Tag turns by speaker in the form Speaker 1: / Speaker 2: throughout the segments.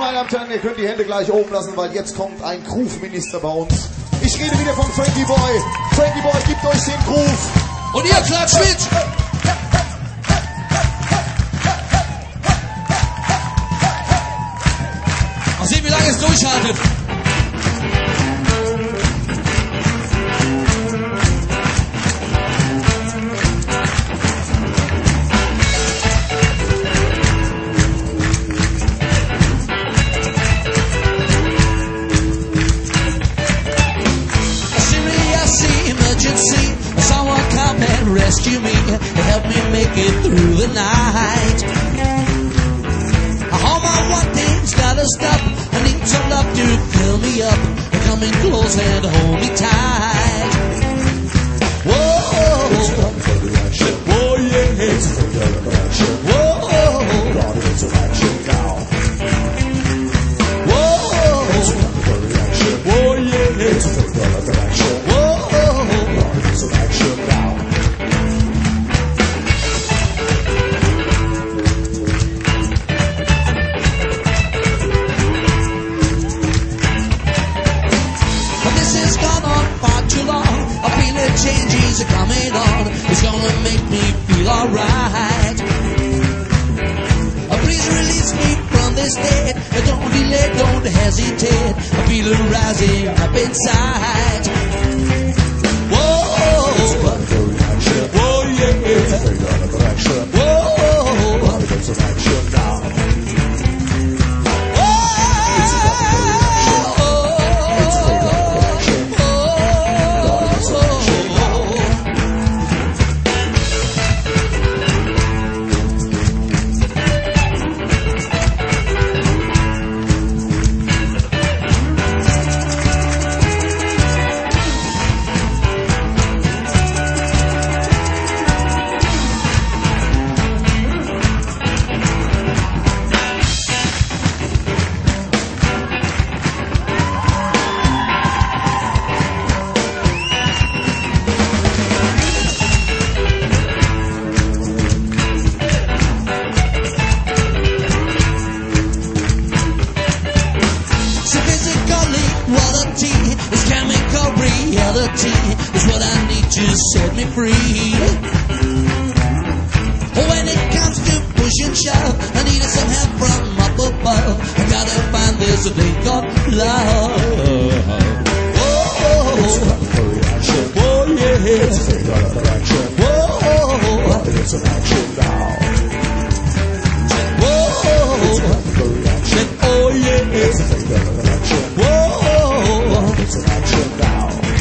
Speaker 1: meine Damen und Herren, ihr könnt die Hände gleich oben lassen, weil jetzt kommt ein Groove-Minister bei uns. Ich rede wieder von Frankie Boy. Frankie Boy, gebt euch den Groove.
Speaker 2: Und ihr klatscht mit. Mal sehen, wie lange es durchhaltet.
Speaker 3: Someone come and rescue me, help me make it through the night. All my wanting's gotta stop. I need some love to fill me up. Come in close and hold me tight. Whoa, it's time for the action. Whoa, yeah, it's time for the action. Whoa, gotta get some action now. Whoa, it's time for the action. Whoa, yeah, it's time for the action. Whoa. Some action now. But this has gone on far too long. I feel the changes are coming on. It's gonna make me feel alright. Please release me from this state. Don't delay, don't hesitate. I feel it rising up inside. Whoa, yeah, it's a thing on the action. Whoa, gotta get some action now. Whoa, it's a thing on the action. It's a thing on the action. Gotta get some action now. Is what I need to set me free. When it comes to push and shove, I need some help from up above. I gotta find this thing called love. Whoa, it's time for reaction. Whoa, yeah, it's a thing on the action. Whoa, gotta get some action now. Whoa, it's time for reaction. Oh yeah, it's a thing on the action. Whoa, gotta get some action now.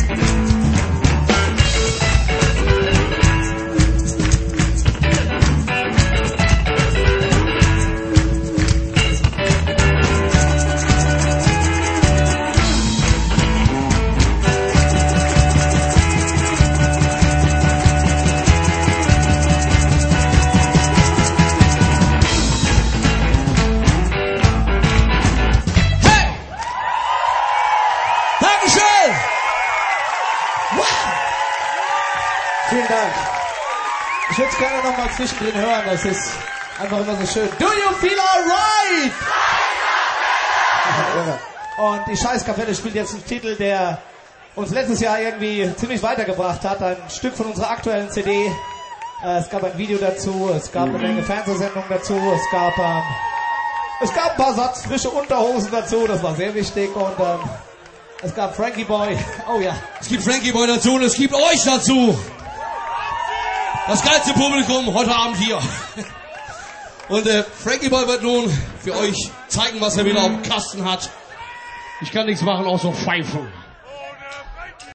Speaker 1: Vielen Dank. Ich würde es gerne noch mal zwischendrin hören, das ist einfach immer so schön. Do you feel alright? Und die Scheißkapelle spielt jetzt einen Titel, der uns letztes Jahr irgendwie ziemlich weitergebracht hat. Ein Stück von unserer aktuellen CD. Es gab ein Video dazu, es gab eine Menge Fernsehsendungen dazu, es gab ein paar Satz frische Unterhosen dazu, das war sehr wichtig. Und es gab Frankie Boy. Oh ja.
Speaker 2: Es gibt Frankie Boy dazu und es gibt euch dazu. Das geilste Publikum heute Abend hier. Und Frankie Boy wird nun für euch zeigen, was er wieder auf dem Kasten hat. Ich kann nichts machen außer pfeifen.